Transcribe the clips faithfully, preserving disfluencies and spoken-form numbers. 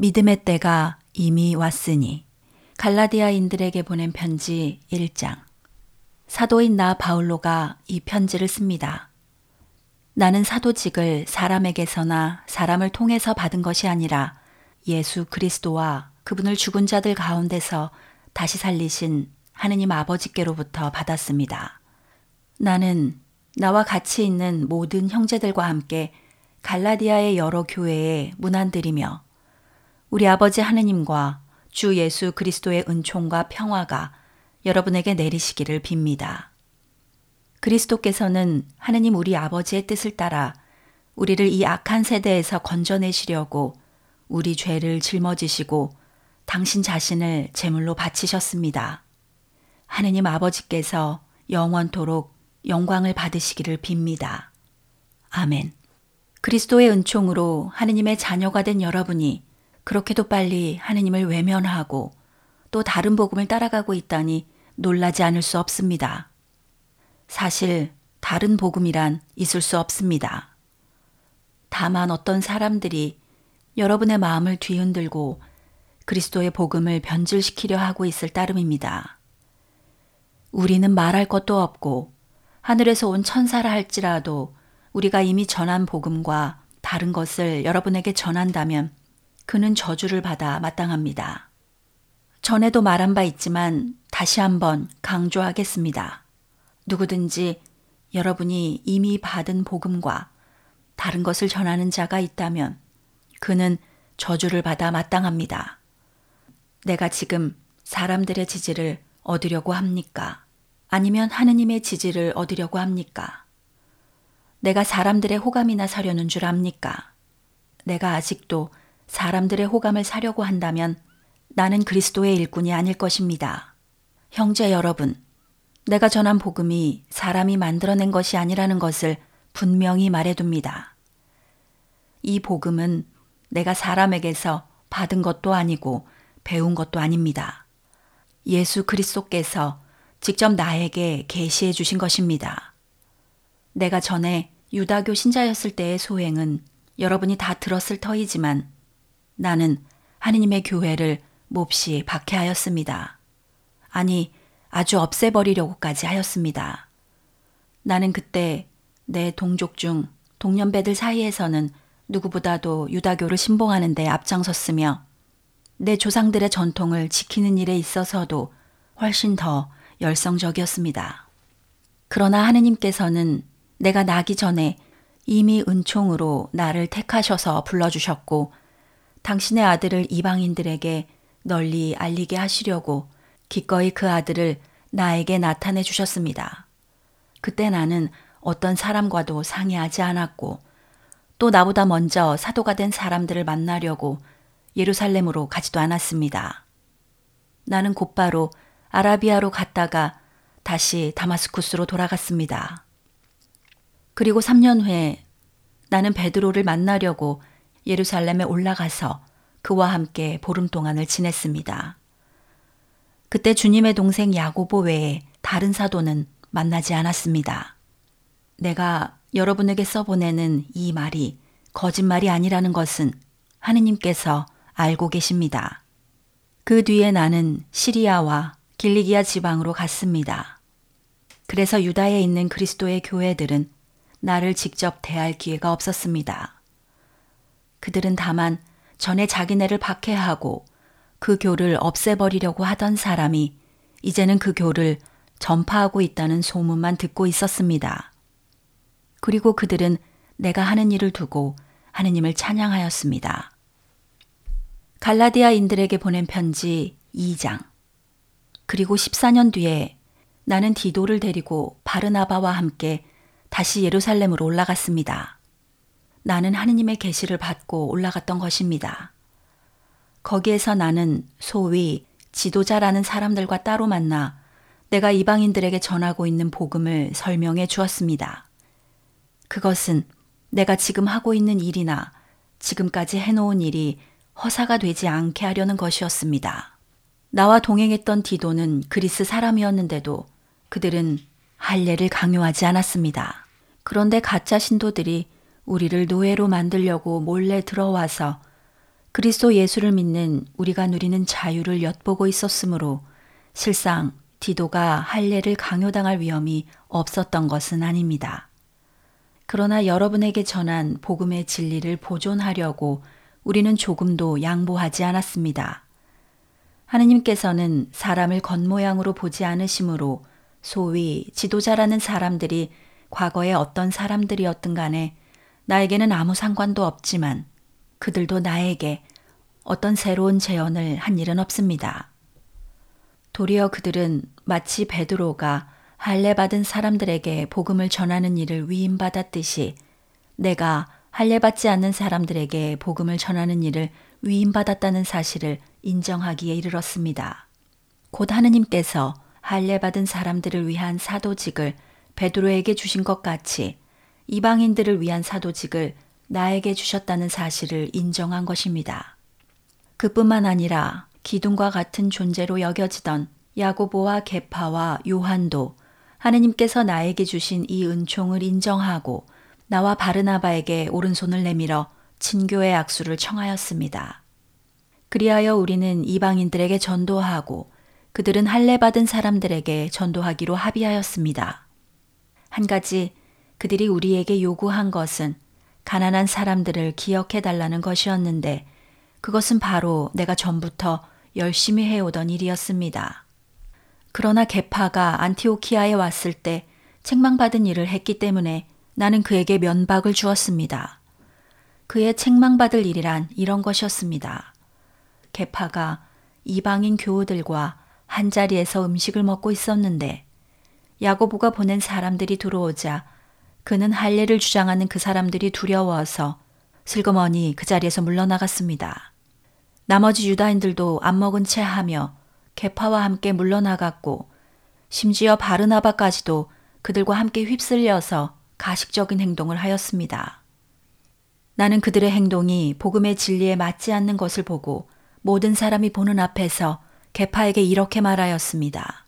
믿음의 때가 이미 왔으니. 갈라디아인들에게 보낸 편지 일 장. 사도인 나 바울로가 이 편지를 씁니다. 나는 사도직을 사람에게서나 사람을 통해서 받은 것이 아니라 예수 그리스도와 그분을 죽은 자들 가운데서 다시 살리신 하느님 아버지께로부터 받았습니다. 나는 나와 같이 있는 모든 형제들과 함께 갈라디아의 여러 교회에 문안드리며 우리 아버지 하느님과 주 예수 그리스도의 은총과 평화가 여러분에게 내리시기를 빕니다. 그리스도께서는 하느님 우리 아버지의 뜻을 따라 우리를 이 악한 세대에서 건져내시려고 우리 죄를 짊어지시고 당신 자신을 제물로 바치셨습니다. 하느님 아버지께서 영원토록 영광을 받으시기를 빕니다. 아멘. 그리스도의 은총으로 하느님의 자녀가 된 여러분이 그렇게도 빨리 하느님을 외면하고 또 다른 복음을 따라가고 있다니 놀라지 않을 수 없습니다. 사실 다른 복음이란 있을 수 없습니다. 다만 어떤 사람들이 여러분의 마음을 뒤흔들고 그리스도의 복음을 변질시키려 하고 있을 따름입니다. 우리는 말할 것도 없고 하늘에서 온 천사라 할지라도 우리가 이미 전한 복음과 다른 것을 여러분에게 전한다면 그는 저주를 받아 마땅합니다. 전에도 말한 바 있지만 다시 한번 강조하겠습니다. 누구든지 여러분이 이미 받은 복음과 다른 것을 전하는 자가 있다면 그는 저주를 받아 마땅합니다. 내가 지금 사람들의 지지를 얻으려고 합니까? 아니면 하느님의 지지를 얻으려고 합니까? 내가 사람들의 호감이나 사려는 줄 압니까? 내가 아직도 사람들의 호감을 사려고 한다면 나는 그리스도의 일꾼이 아닐 것입니다. 형제 여러분, 내가 전한 복음이 사람이 만들어낸 것이 아니라는 것을 분명히 말해둡니다. 이 복음은 내가 사람에게서 받은 것도 아니고 배운 것도 아닙니다. 예수 그리스도께서 직접 나에게 계시해 주신 것입니다. 내가 전에 유다교 신자였을 때의 소행은 여러분이 다 들었을 터이지만 나는 하느님의 교회를 몹시 박해하였습니다. 아니, 아주 없애버리려고까지 하였습니다. 나는 그때 내 동족 중 동년배들 사이에서는 누구보다도 유다교를 신봉하는 데 앞장섰으며 내 조상들의 전통을 지키는 일에 있어서도 훨씬 더 열성적이었습니다. 그러나 하느님께서는 내가 나기 전에 이미 은총으로 나를 택하셔서 불러주셨고 당신의 아들을 이방인들에게 널리 알리게 하시려고 기꺼이 그 아들을 나에게 나타내 주셨습니다. 그때 나는 어떤 사람과도 상의하지 않았고 또 나보다 먼저 사도가 된 사람들을 만나려고 예루살렘으로 가지도 않았습니다. 나는 곧바로 아라비아로 갔다가 다시 다마스쿠스로 돌아갔습니다. 그리고 삼 년 후에 나는 베드로를 만나려고 예루살렘에 올라가서 그와 함께 보름 동안을 지냈습니다. 그때 주님의 동생 야고보 외에 다른 사도는 만나지 않았습니다. 내가 여러분에게 써보내는 이 말이 거짓말이 아니라는 것은 하느님께서 알고 계십니다. 그 뒤에 나는 시리아와 길리기아 지방으로 갔습니다. 그래서 유다에 있는 그리스도의 교회들은 나를 직접 대할 기회가 없었습니다. 그들은 다만 전에 자기네를 박해하고 그 교를 없애버리려고 하던 사람이 이제는 그 교를 전파하고 있다는 소문만 듣고 있었습니다. 그리고 그들은 내가 하는 일을 두고 하느님을 찬양하였습니다. 갈라디아인들에게 보낸 편지 이 장. 그리고 십사 년 뒤에 나는 디도를 데리고 바르나바와 함께 다시 예루살렘으로 올라갔습니다. 나는 하느님의 계시를 받고 올라갔던 것입니다. 거기에서 나는 소위 지도자라는 사람들과 따로 만나 내가 이방인들에게 전하고 있는 복음을 설명해 주었습니다. 그것은 내가 지금 하고 있는 일이나 지금까지 해놓은 일이 허사가 되지 않게 하려는 것이었습니다. 나와 동행했던 디도는 그리스 사람이었는데도 그들은 할례를 강요하지 않았습니다. 그런데 가짜 신도들이 우리를 노예로 만들려고 몰래 들어와서 그리스도 예수를 믿는 우리가 누리는 자유를 엿보고 있었으므로 실상 디도가 할례를 강요당할 위험이 없었던 것은 아닙니다. 그러나 여러분에게 전한 복음의 진리를 보존하려고 우리는 조금도 양보하지 않았습니다. 하느님께서는 사람을 겉모양으로 보지 않으시므로 소위 지도자라는 사람들이 과거에 어떤 사람들이었든 간에 나에게는 아무 상관도 없지만 그들도 나에게 어떤 새로운 재현을 한 일은 없습니다. 도리어 그들은 마치 베드로가 할례 받은 사람들에게 복음을 전하는 일을 위임받았듯이 내가 할례 받지 않는 사람들에게 복음을 전하는 일을 위임받았다는 사실을 인정하기에 이르렀습니다. 곧 하느님께서 할례 받은 사람들을 위한 사도직을 베드로에게 주신 것 같이 이방인들을 위한 사도직을 나에게 주셨다는 사실을 인정한 것입니다. 그뿐만 아니라 기둥과 같은 존재로 여겨지던 야고보와 계파와 요한도 하느님께서 나에게 주신 이 은총을 인정하고 나와 바르나바에게 오른손을 내밀어 친교의 악수를 청하였습니다. 그리하여 우리는 이방인들에게 전도하고 그들은 할례 받은 사람들에게 전도하기로 합의하였습니다. 한 가지 그들이 우리에게 요구한 것은 가난한 사람들을 기억해 달라는 것이었는데 그것은 바로 내가 전부터 열심히 해오던 일이었습니다. 그러나 계파가 안티오키아에 왔을 때 책망받은 일을 했기 때문에 나는 그에게 면박을 주었습니다. 그의 책망받을 일이란 이런 것이었습니다. 계파가 이방인 교우들과 한자리에서 음식을 먹고 있었는데 야고보가 보낸 사람들이 들어오자 그는 할례를 주장하는 그 사람들이 두려워서 슬그머니 그 자리에서 물러나갔습니다. 나머지 유다인들도 안 먹은 채 하며 계파와 함께 물러나갔고 심지어 바르나바까지도 그들과 함께 휩쓸려서 가식적인 행동을 하였습니다. 나는 그들의 행동이 복음의 진리에 맞지 않는 것을 보고 모든 사람이 보는 앞에서 계파에게 이렇게 말하였습니다.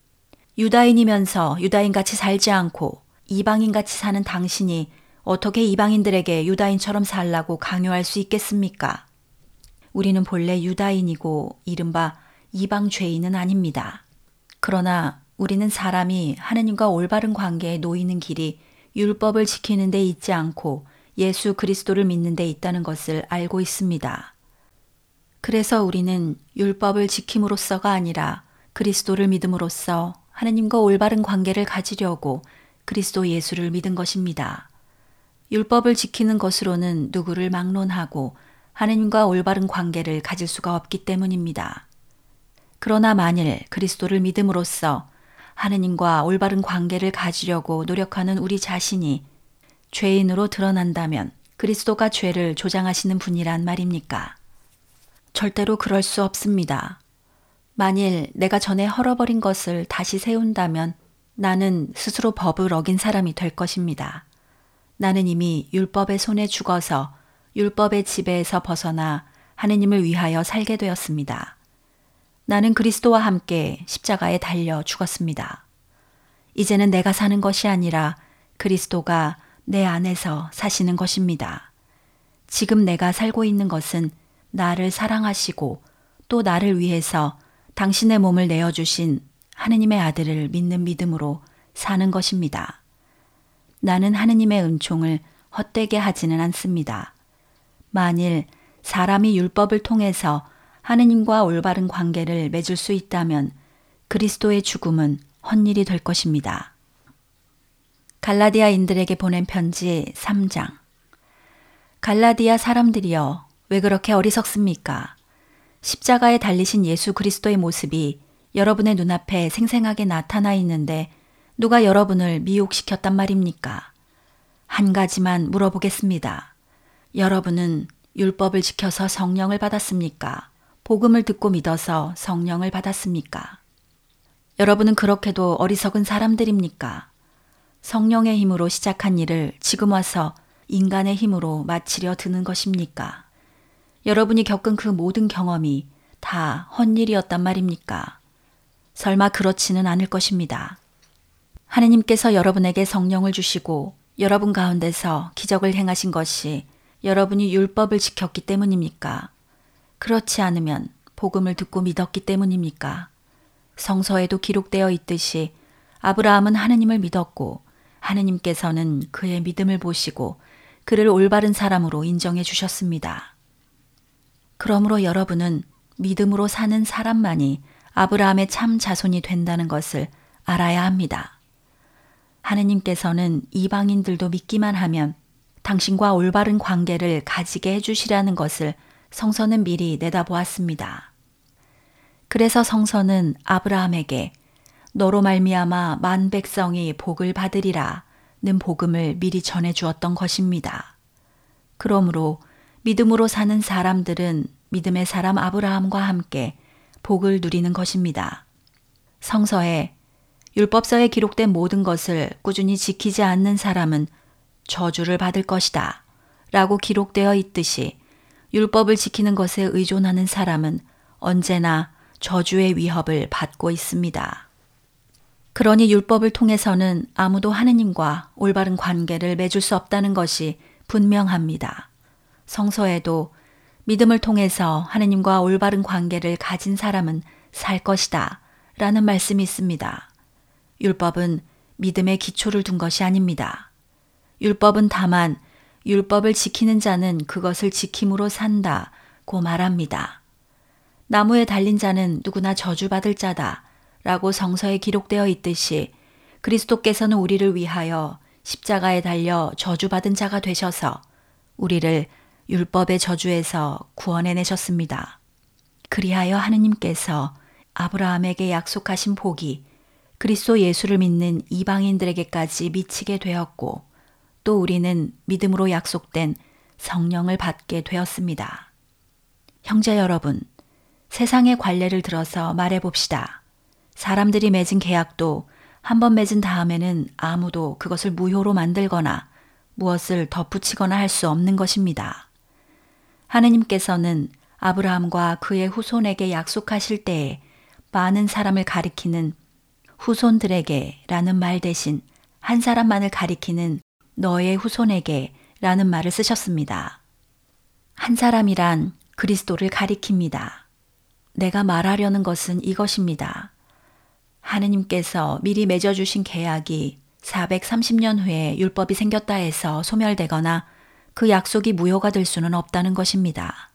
유다인이면서 유다인같이 살지 않고 이방인같이 사는 당신이 어떻게 이방인들에게 유다인처럼 살라고 강요할 수 있겠습니까? 우리는 본래 유다인이고 이른바 이방 죄인은 아닙니다. 그러나 우리는 사람이 하느님과 올바른 관계에 놓이는 길이 율법을 지키는 데 있지 않고 예수 그리스도를 믿는 데 있다는 것을 알고 있습니다. 그래서 우리는 율법을 지킴으로써가 아니라 그리스도를 믿음으로써 하느님과 올바른 관계를 가지려고 그리스도 예수를 믿은 것입니다. 율법을 지키는 것으로는 누구를 막론하고 하느님과 올바른 관계를 가질 수가 없기 때문입니다. 그러나 만일 그리스도를 믿음으로써 하느님과 올바른 관계를 가지려고 노력하는 우리 자신이 죄인으로 드러난다면 그리스도가 죄를 조장하시는 분이란 말입니까? 절대로 그럴 수 없습니다. 만일 내가 전에 헐어버린 것을 다시 세운다면 나는 스스로 법을 어긴 사람이 될 것입니다. 나는 이미 율법의 손에 죽어서 율법의 지배에서 벗어나 하느님을 위하여 살게 되었습니다. 나는 그리스도와 함께 십자가에 달려 죽었습니다. 이제는 내가 사는 것이 아니라 그리스도가 내 안에서 사시는 것입니다. 지금 내가 살고 있는 것은 나를 사랑하시고 또 나를 위해서 당신의 몸을 내어주신 하느님의 아들을 믿는 믿음으로 사는 것입니다. 나는 하느님의 은총을 헛되게 하지는 않습니다. 만일 사람이 율법을 통해서 하느님과 올바른 관계를 맺을 수 있다면 그리스도의 죽음은 헛일이 될 것입니다. 갈라디아인들에게 보낸 편지 삼 장. 갈라디아 사람들이여, 왜 그렇게 어리석습니까? 십자가에 달리신 예수 그리스도의 모습이 여러분의 눈앞에 생생하게 나타나 있는데 누가 여러분을 미혹시켰단 말입니까? 한 가지만 물어보겠습니다. 여러분은 율법을 지켜서 성령을 받았습니까? 복음을 듣고 믿어서 성령을 받았습니까? 여러분은 그렇게도 어리석은 사람들입니까? 성령의 힘으로 시작한 일을 지금 와서 인간의 힘으로 마치려 드는 것입니까? 여러분이 겪은 그 모든 경험이 다 헛일이었단 말입니까? 설마 그렇지는 않을 것입니다. 하느님께서 여러분에게 성령을 주시고 여러분 가운데서 기적을 행하신 것이 여러분이 율법을 지켰기 때문입니까? 그렇지 않으면 복음을 듣고 믿었기 때문입니까? 성서에도 기록되어 있듯이 아브라함은 하느님을 믿었고 하느님께서는 그의 믿음을 보시고 그를 올바른 사람으로 인정해 주셨습니다. 그러므로 여러분은 믿음으로 사는 사람만이 아브라함의 참 자손이 된다는 것을 알아야 합니다. 하느님께서는 이방인들도 믿기만 하면 당신과 올바른 관계를 가지게 해주시라는 것을 성서는 미리 내다보았습니다. 그래서 성서는 아브라함에게 너로 말미암아 만 백성이 복을 받으리라 는 복음을 미리 전해 주었던 것입니다. 그러므로 믿음으로 사는 사람들은 믿음의 사람 아브라함과 함께 복을 누리는 것입니다. 성서에 율법서에 기록된 모든 것을 꾸준히 지키지 않는 사람은 저주를 받을 것이다 라고 기록되어 있듯이 율법을 지키는 것에 의존하는 사람은 언제나 저주의 위협을 받고 있습니다. 그러니 율법을 통해서는 아무도 하느님과 올바른 관계를 맺을 수 없다는 것이 분명합니다. 성서에도 믿음을 통해서 하느님과 올바른 관계를 가진 사람은 살 것이다 라는 말씀이 있습니다. 율법은 믿음의 기초를 둔 것이 아닙니다. 율법은 다만 율법을 지키는 자는 그것을 지킴으로 산다고 말합니다. 나무에 달린 자는 누구나 저주받을 자다 라고 성서에 기록되어 있듯이 그리스도께서는 우리를 위하여 십자가에 달려 저주받은 자가 되셔서 우리를 율법의 저주에서 구원해내셨습니다. 그리하여 하느님께서 아브라함에게 약속하신 복이 그리스도 예수를 믿는 이방인들에게까지 미치게 되었고 또 우리는 믿음으로 약속된 성령을 받게 되었습니다. 형제 여러분, 세상의 관례를 들어서 말해봅시다. 사람들이 맺은 계약도 한 번 맺은 다음에는 아무도 그것을 무효로 만들거나 무엇을 덧붙이거나 할 수 없는 것입니다. 하느님께서는 아브라함과 그의 후손에게 약속하실 때에 많은 사람을 가리키는 후손들에게 라는 말 대신 한 사람만을 가리키는 너의 후손에게 라는 말을 쓰셨습니다. 한 사람이란 그리스도를 가리킵니다. 내가 말하려는 것은 이것입니다. 하느님께서 미리 맺어주신 계약이 사백삼십 년 후에 율법이 생겼다 해서 소멸되거나 그 약속이 무효가 될 수는 없다는 것입니다.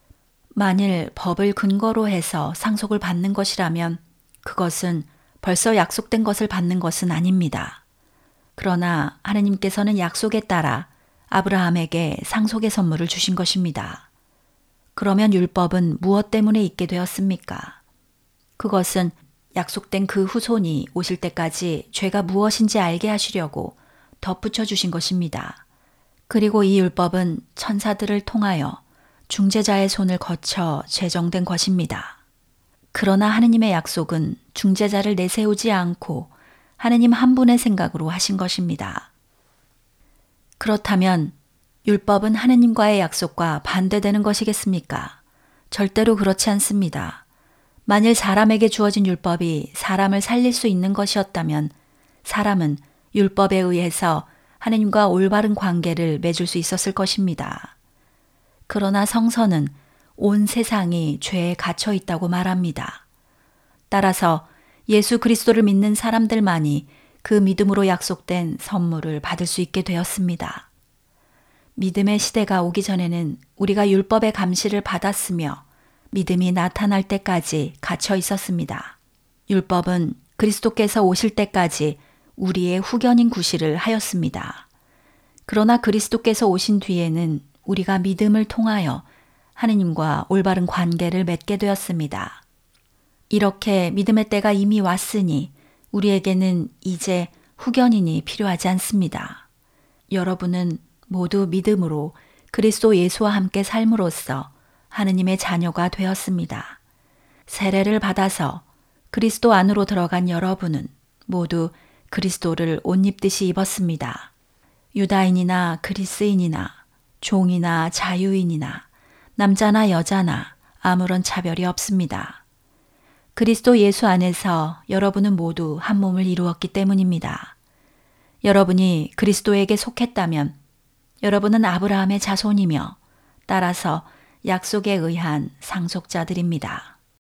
만일 법을 근거로 해서 상속을 받는 것이라면 그것은 벌써 약속된 것을 받는 것은 아닙니다. 그러나 하느님께서는 약속에 따라 아브라함에게 상속의 선물을 주신 것입니다. 그러면 율법은 무엇 때문에 있게 되었습니까? 그것은 약속된 그 후손이 오실 때까지 죄가 무엇인지 알게 하시려고 덧붙여 주신 것입니다. 그리고 이 율법은 천사들을 통하여 중재자의 손을 거쳐 제정된 것입니다. 그러나 하느님의 약속은 중재자를 내세우지 않고 하느님 한 분의 생각으로 하신 것입니다. 그렇다면 율법은 하느님과의 약속과 반대되는 것이겠습니까? 절대로 그렇지 않습니다. 만일 사람에게 주어진 율법이 사람을 살릴 수 있는 것이었다면 사람은 율법에 의해서 하느님과 올바른 관계를 맺을 수 있었을 것입니다. 그러나 성서는 온 세상이 죄에 갇혀 있다고 말합니다. 따라서 예수 그리스도를 믿는 사람들만이 그 믿음으로 약속된 선물을 받을 수 있게 되었습니다. 믿음의 시대가 오기 전에는 우리가 율법의 감시를 받았으며 믿음이 나타날 때까지 갇혀 있었습니다. 율법은 그리스도께서 오실 때까지 우리의 후견인 구실을 하였습니다. 그러나 그리스도께서 오신 뒤에는 우리가 믿음을 통하여 하느님과 올바른 관계를 맺게 되었습니다. 이렇게 믿음의 때가 이미 왔으니 우리에게는 이제 후견인이 필요하지 않습니다. 여러분은 모두 믿음으로 그리스도 예수와 함께 삶으로써 하느님의 자녀가 되었습니다. 세례를 받아서 그리스도 안으로 들어간 여러분은 모두 그리스도를 옷 입듯이 입었습니다. 유다인이나 그리스인이나 종이나 자유인이나 남자나 여자나 아무런 차별이 없습니다. 그리스도 예수 안에서 여러분은 모두 한 몸을 이루었기 때문입니다. 여러분이 그리스도에게 속했다면 여러분은 아브라함의 자손이며 따라서 약속에 의한 상속자들입니다.